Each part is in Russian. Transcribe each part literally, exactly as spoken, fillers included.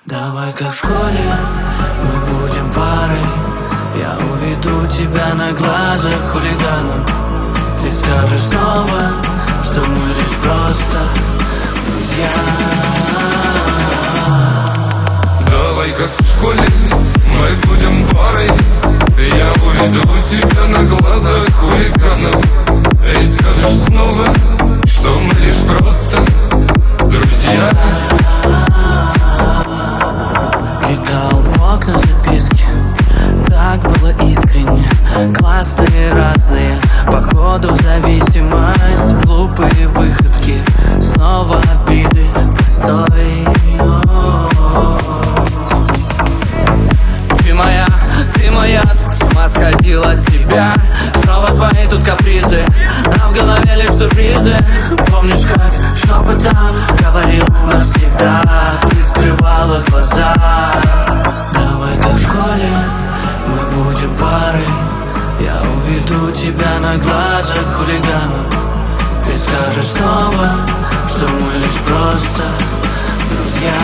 Давай как в школе, мы будем парой. Я уведу тебя на глазах хулиганов. Ты скажешь снова, что мы лишь просто друзья. Давай как в школе, мы будем парой. Я уведу тебя на глазах хулиганов. Ты скажешь снова, что мы лишь просто друзья. Кидал в окна записки, так было искренне. Классные разные, походу в зависимость. Глупые выходки, снова обиды, простой. Ты моя, ты моя, с ума сходил от тебя. Снова твои тут капризы, а в голове лишь сюрпризы. Помнишь, как шепотом говорил навсегда. Ты скрывала глаза. Давай как в школе, мы будем парой. Я уведу тебя на глазах хулиганов. Ты скажешь снова, что мы лишь просто друзья.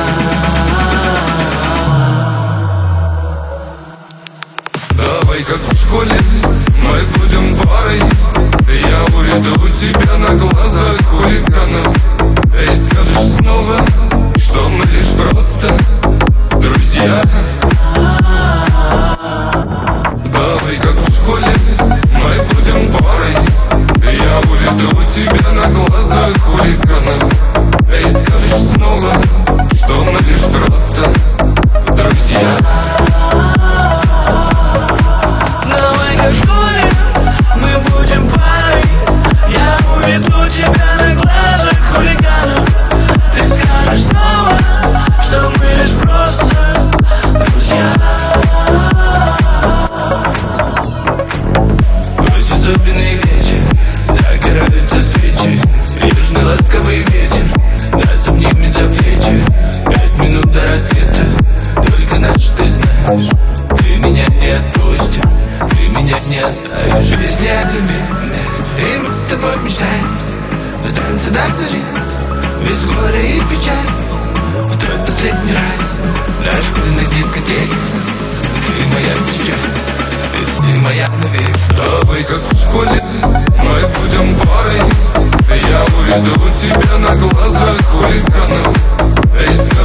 Давай как в школе, мы будем парой. Я уведу тебя на глазах хулиганов. Ты скажешь снова, что мы лишь просто друзья. Давай как в школе, мы будем парой. Я уведу тебя на глазах хулиганов. Ты скажешь снова, что мы лишь просто друзья. Давай как в школе, мы будем парой. Я уведу тебя на глазах хулиганов. Ты скажешь снова, что мы лишь просто друзья. Ночь особенный вечер, загораются свечи. Южный ласковый ветер нас обнимет за плечи. Пять минут до рассвета, только наш ты знаешь. Ты меня не отпустишь, ты меня не оставишь. Песня о любви, и мы с тобой мечтаем. В танце до зари, без горя и печаль. В твой последний раз на школьной дискотеке. Ты моя сейчас, ты, ты моя навек. Давай как в школе, мы будем парой. Я уведу тебя на глазах хулиганов. Ты